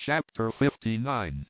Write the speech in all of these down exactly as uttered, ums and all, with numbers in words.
Chapter fifty-nine.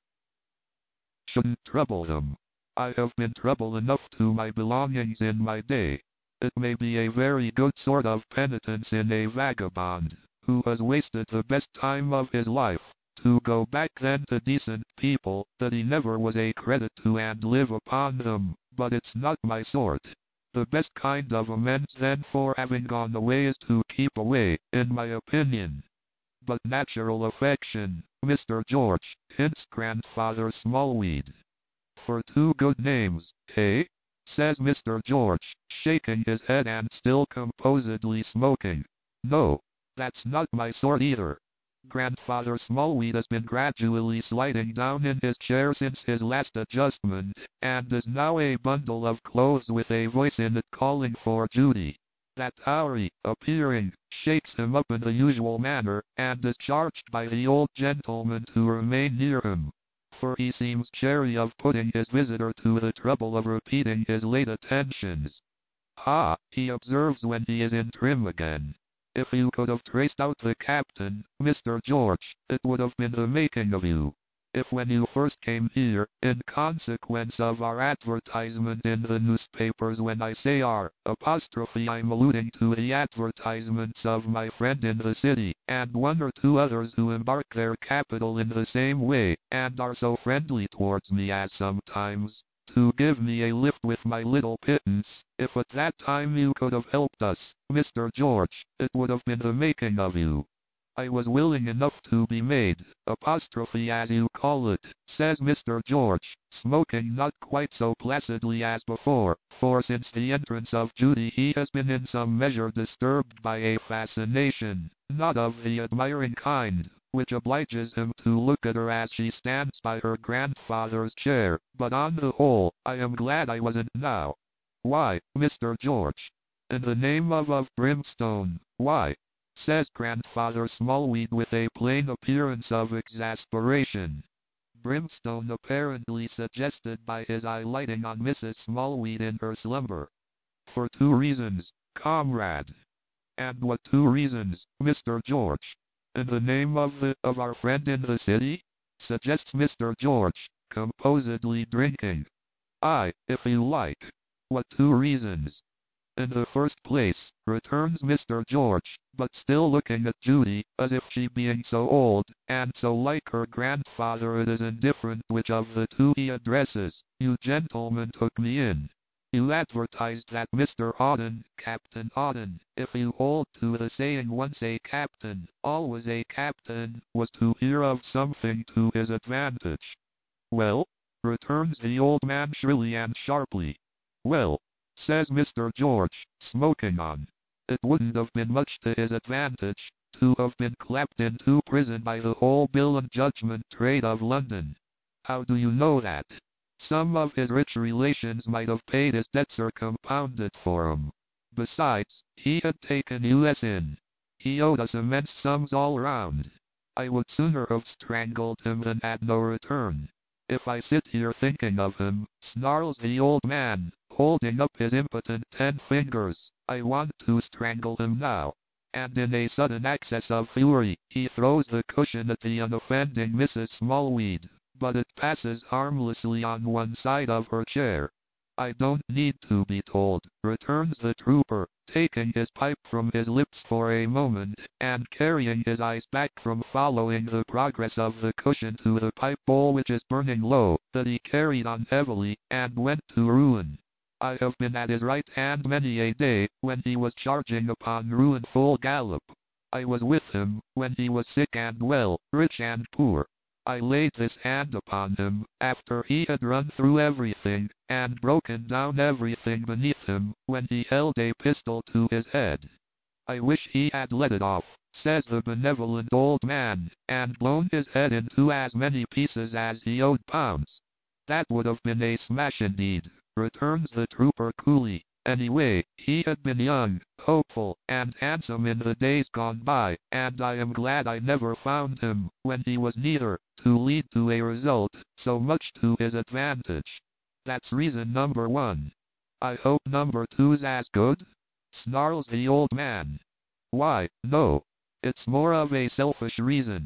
Shouldn't trouble them. I have been trouble enough to my belongings in my day. It may be a very good sort of penitence in a vagabond, who has wasted the best time of his life, to go back then to decent people that he never was a credit to and live upon them, but it's not my sort. The best kind of amends then for having gone away is to keep away, in my opinion. But natural affection, Mister George, hints Grandfather Smallweed. For two good names, eh? Says Mister George, shaking his head and still composedly smoking. No, that's not my sort either. Grandfather Smallweed has been gradually sliding down in his chair since his last adjustment, and is now a bundle of clothes with a voice in it calling for Judy. That houri, appearing, shakes him up in the usual manner, and is charged by the old gentleman to remain near him, for he seems chary of putting his visitor to the trouble of repeating his late attentions. "Ha," he observes when he is in trim again. "If you could have traced out the captain, Mister George, it would have been the making of you. If when you first came here, in consequence of our advertisement in the newspapers, when I say our apostrophe I'm alluding to the advertisements of my friend in the city, and one or two others who embark their capital in the same way, and are so friendly towards me as sometimes to give me a lift with my little pittance, if at that time you could have helped us, Mister George, it would have been the making of you. I was willing enough to be made, apostrophe as you call it," says Mister George, smoking not quite so placidly as before, for since the entrance of Judy he has been in some measure disturbed by a fascination, not of the admiring kind, which obliges him to look at her as she stands by her grandfather's chair, but on the whole, I am glad I wasn't now. "Why, Mister George, in the name of of brimstone, why?" says Grandfather Smallweed with a plain appearance of exasperation. Brimstone apparently suggested by his eye lighting on Missus Smallweed in her slumber. "For two reasons, comrade." "And what two reasons, Mister George?" "In the name of the, of our friend in the city?" suggests Mister George, composedly drinking. "Aye, if you like. What two reasons?" "In the first place," returns Mister George, but still looking at Judy, as if she being so old, and so like her grandfather it is indifferent which of the two he addresses, "you gentlemen took me in. You advertised that Mister Auden, Captain Auden, if you hold to the saying once a captain, always a captain, was to hear of something to his advantage." "Well?" returns the old man shrilly and sharply. "Well," says Mister George, smoking on, "it wouldn't have been much to his advantage to have been clapped into prison by the whole bill and judgment trade of London." "How do you know that?" "Some of his rich relations might have paid his debts or compounded for him. Besides, he had taken us in. He owed us immense sums all round. I would sooner have strangled him than had no return. If I sit here thinking of him," snarls the old man, holding up his impotent ten fingers, "I want to strangle him now." And in a sudden access of fury, he throws the cushion at the unoffending Missus Smallweed, but it passes harmlessly on one side of her chair. "I don't need to be told," returns the trooper, taking his pipe from his lips for a moment, and carrying his eyes back from following the progress of the cushion to the pipe bowl which is burning low, that he carried on heavily, and went to ruin. "I have been at his right hand many a day, when he was charging upon ruin full gallop. I was with him, when he was sick and well, rich and poor. I laid this hand upon him, after he had run through everything, and broken down everything beneath him, when he held a pistol to his head. I wish he had let it off," says the benevolent old man, "and blown his head into as many pieces as he owed pounds." "That would have been a smash indeed," returns the trooper coolly. "Anyway, he had been young, hopeful, and handsome in the days gone by, and I am glad I never found him, when he was neither, to lead to a result so much to his advantage. That's reason number one." "I hope number two's as good?" snarls the old man. "Why, no. It's more of a selfish reason.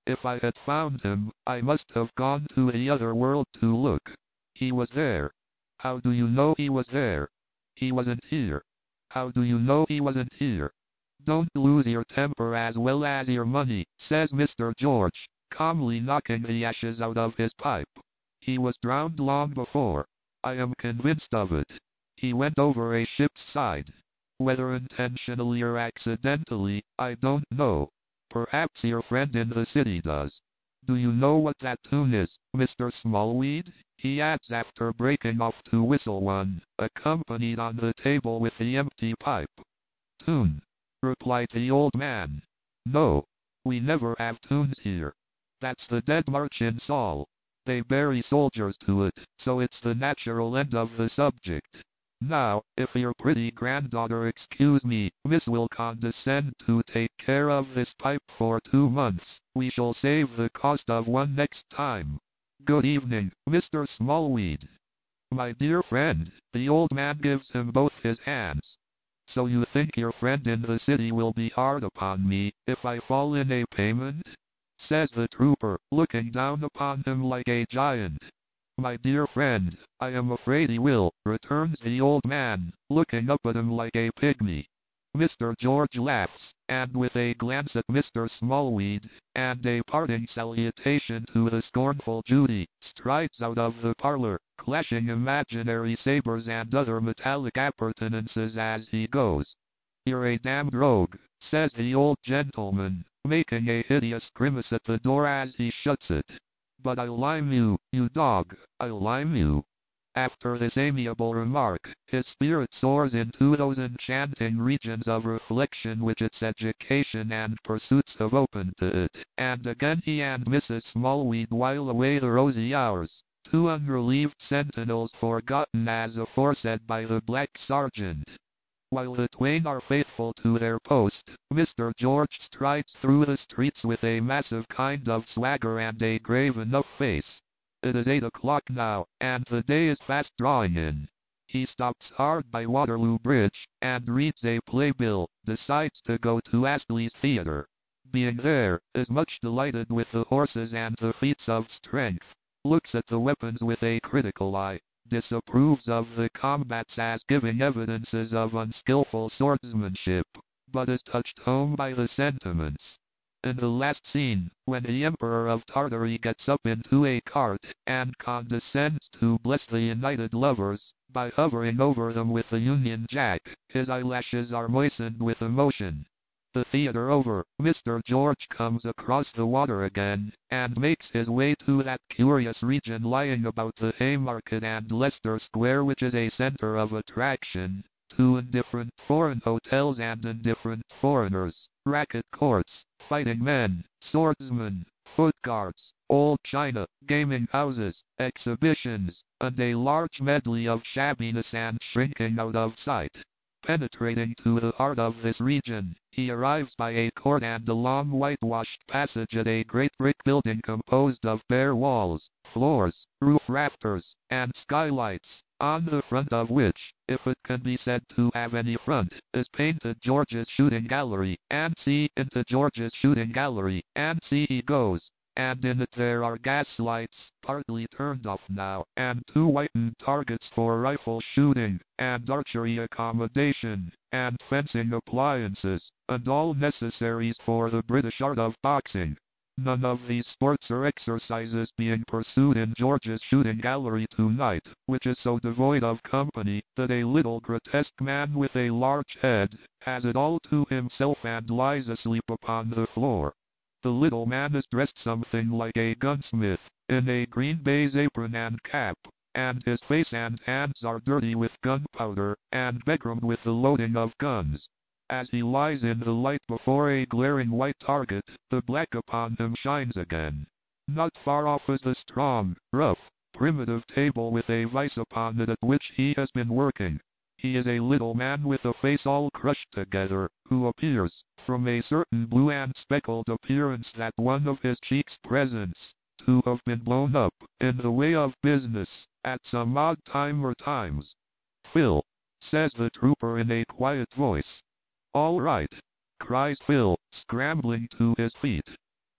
If I had found him, I must have gone to the other world to look. He was there. How do you know he was there? He wasn't here. How do you know he wasn't here? Don't lose your temper as well as your money, says Mister George, calmly knocking the ashes out of his pipe. He was drowned long before. I am convinced of it. He went over a ship's side. Whether intentionally or accidentally, I don't know. Perhaps your friend in the city does. Do you know what that tune is, Mister Smallweed? He adds after breaking off to whistle one, accompanied on the table with the empty pipe. Tune, replied the old man. No, we never have tunes here. That's the Dead March in Saul. They bury soldiers to it, so it's the natural end of the subject. Now, if your pretty granddaughter excuse me, Miss will condescend to take care of this pipe for two months, we shall save the cost of one next time. Good evening, Mister Smallweed. My dear friend, the old man gives him both his hands. So you think your friend in the city will be hard upon me, if I fall in a payment? Says the trooper, looking down upon him like a giant. My dear friend, I am afraid he will, returns the old man, looking up at him like a pygmy. Mister George laughs, and with a glance at Mister Smallweed, and a parting salutation to the scornful Judy, strides out of the parlor, clashing imaginary sabers and other metallic appurtenances as he goes. You're a damned rogue, says the old gentleman, making a hideous grimace at the door as he shuts it. But I'll lime you, you dog, I'll lime you. After this amiable remark, his spirit soars into those enchanting regions of reflection which its education and pursuits have opened to it, and again he and Missus Smallweed while away the rosy hours, two unrelieved sentinels forgotten as aforesaid by the black sergeant. While the twain are faithful to their post, Mister George strides through the streets with a massive kind of swagger and a grave enough face. It is eight o'clock now, and the day is fast drawing in. He stops hard by Waterloo Bridge, and reads a playbill, decides to go to Astley's Theatre. Being there, is much delighted with the horses and the feats of strength, looks at the weapons with a critical eye, disapproves of the combats as giving evidences of unskillful swordsmanship, but is touched home by the sentiments. In the last scene, when the Emperor of Tartary gets up into a cart, and condescends to bless the united lovers, by hovering over them with the Union Jack, his eyelashes are moistened with emotion. The theater over, Mister George comes across the water again, and makes his way to that curious region lying about the Haymarket and Leicester Square which is a center of attraction, to indifferent foreign hotels and indifferent foreigners, racket courts, fighting men, swordsmen, foot guards, old china, gaming houses, exhibitions, and a large medley of shabbiness and shrinking out of sight. Penetrating to the heart of this region, he arrives by a court and a long whitewashed passage at a great brick building composed of bare walls, floors, roof rafters, and skylights, on the front of which, if it can be said to have any front, is painted George's Shooting Gallery, and see into George's Shooting Gallery, and see he goes. And in it there are gas lights, partly turned off now, and two whitened targets for rifle shooting, and archery accommodation, and fencing appliances, and all necessaries for the British art of boxing. None of these sports or exercises being pursued in George's Shooting Gallery tonight, which is so devoid of company, that a little grotesque man with a large head, has it all to himself and lies asleep upon the floor. The little man is dressed something like a gunsmith, in a green baize apron and cap, and his face and hands are dirty with gunpowder, and begrimed with the loading of guns. As he lies in the light before a glaring white target, the black upon him shines again. Not far off is the strong, rough, primitive table with a vice upon it at which he has been working. He is a little man with a face all crushed together, who appears, from a certain blue and speckled appearance that one of his cheeks presents, to have been blown up, in the way of business, at some odd time or times. Phil, says the trooper in a quiet voice. All right, cries Phil, scrambling to his feet.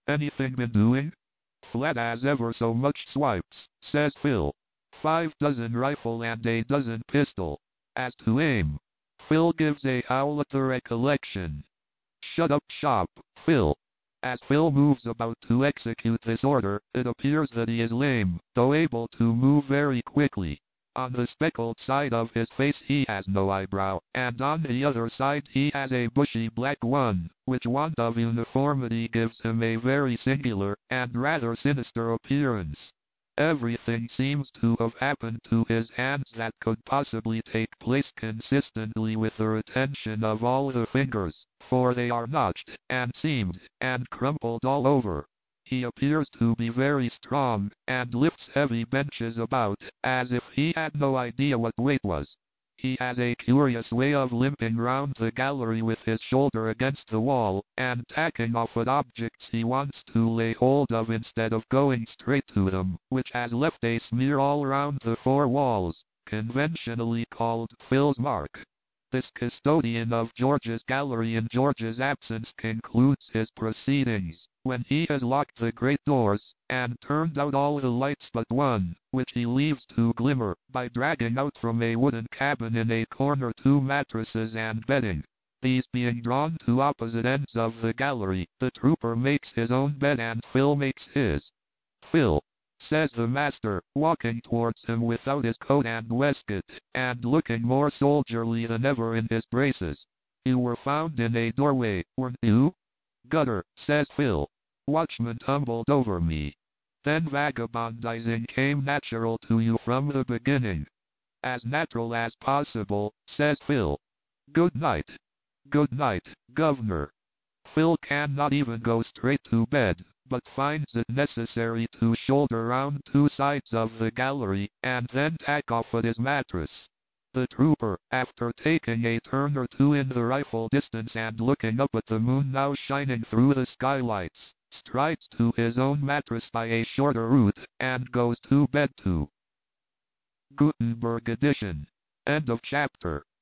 Anything been doing? Flat as ever so much swipes, says Phil. Five dozen rifle and a dozen pistol. As to aim, Phil gives a howl at the recollection. Shut up shop, Phil. As Phil moves about to execute this order, it appears that he is lame, though able to move very quickly. On the speckled side of his face he has no eyebrow, and on the other side he has a bushy black one, which want of uniformity gives him a very singular, and rather sinister appearance. Everything seems to have happened to his hands that could possibly take place consistently with the retention of all the fingers, for they are notched, and seamed, and crumpled all over. He appears to be very strong, and lifts heavy benches about, as if he had no idea what weight was. He has a curious way of limping round the gallery with his shoulder against the wall, and tacking off at objects he wants to lay hold of instead of going straight to them, which has left a smear all round the four walls, conventionally called Phil's mark. This custodian of George's gallery in George's absence concludes his proceedings, when he has locked the great doors, and turned out all the lights but one, which he leaves to glimmer, by dragging out from a wooden cabin in a corner two mattresses and bedding. These being drawn to opposite ends of the gallery, the trooper makes his own bed and Phil makes his. Phil, says the master, walking towards him without his coat and waistcoat, and looking more soldierly than ever in his braces. You were found in a doorway, weren't you? Gutter, says Phil. Watchman tumbled over me. Then vagabondizing came natural to you from the beginning. As natural as possible, says Phil. Good night. Good night, governor. Phil cannot even go straight to bed, but finds it necessary to shoulder round two sides of the gallery, and then tack off at his mattress. The trooper, after taking a turn or two in the rifle distance and looking up at the moon now shining through the skylights, strides to his own mattress by a shorter route, and goes to bed too. Gutenberg edition. End of chapter.